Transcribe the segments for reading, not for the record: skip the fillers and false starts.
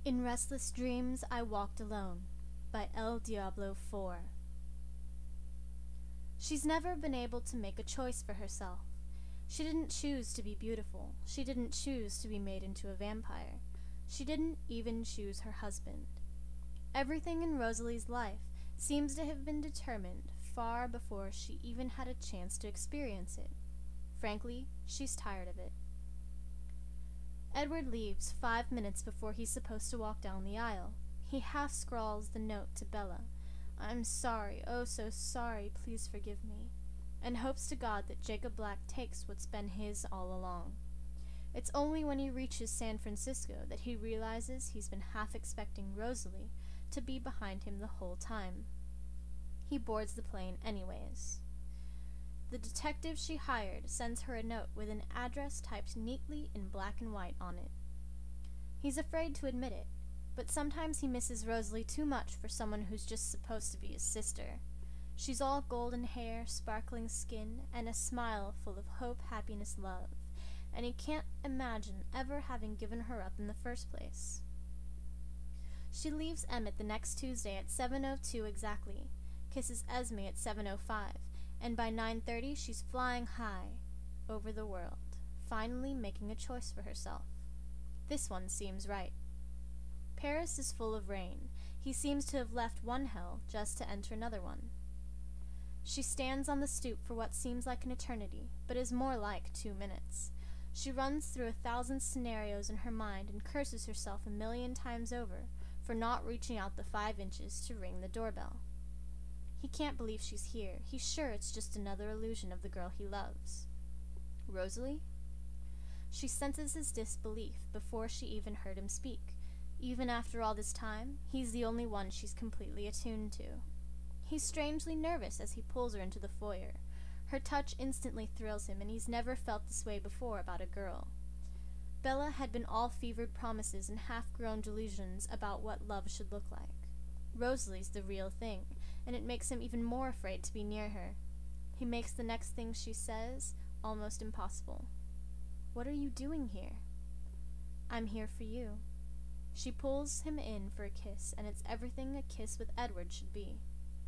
In Restless Dreams I Walked Alone by El Diablo 4. She's never been able to make a choice for herself. She didn't choose to be beautiful. She didn't choose to be made into a vampire. She didn't even choose her husband. Everything in Rosalie's life seems to have been determined far before she even had a chance to experience it. Frankly, she's tired of it. Edward leaves 5 minutes before he's supposed to walk down the aisle. He half scrawls the note to Bella. "I'm sorry, oh so sorry, please forgive me," and hopes to God that Jacob Black takes what's been his all along. It's only when he reaches San Francisco that he realizes he's been half expecting Rosalie to be behind him the whole time. He boards the plane anyways. The detective she hired sends her a note with an address typed neatly in black and white on it. He's afraid to admit it, but sometimes he misses Rosalie too much for someone who's just supposed to be his sister. She's all golden hair, sparkling skin, and a smile full of hope, happiness, love, and he can't imagine ever having given her up in the first place. She leaves Emmett the next Tuesday at 7:02 exactly, kisses Esme at 7:05, and by 9:30 she's flying high over the world, finally making a choice for herself. This one seems right. Paris is full of rain. He seems to have left one hell just to enter another one. She stands on the stoop for what seems like an eternity, but is more like 2 minutes. She runs through 1,000 scenarios in her mind and curses herself 1,000,000 times over for not reaching out the 5 inches to ring the doorbell. He can't believe she's here. He's sure it's just another illusion of the girl he loves. Rosalie? She senses his disbelief before she even heard him speak. Even after all this time, he's the only one she's completely attuned to. He's strangely nervous as he pulls her into the foyer. Her touch instantly thrills him, and he's never felt this way before about a girl. Bella had been all fevered promises and half-grown delusions about what love should look like. Rosalie's the real thing, and it makes him even more afraid to be near her. He makes the next thing she says almost impossible. "What are you doing here?" "I'm here for you." She pulls him in for a kiss, and it's everything a kiss with Edward should be.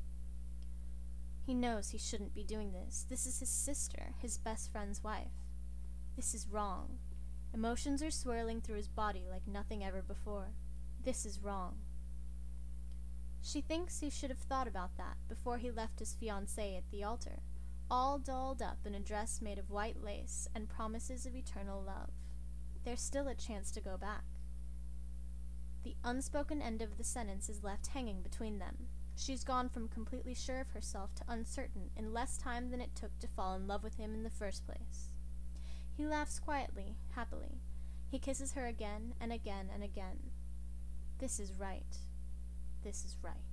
He knows he shouldn't be doing this. This is his sister, his best friend's wife. This is wrong. Emotions are swirling through his body like nothing ever before. This is wrong. She thinks he should have thought about that before he left his fiancée at the altar, all dolled up in a dress made of white lace and promises of eternal love. There's still a chance to go back. The unspoken end of the sentence is left hanging between them. She's gone from completely sure of herself to uncertain in less time than it took to fall in love with him in the first place. He laughs quietly, happily. He kisses her again and again and again. This is right. This is right.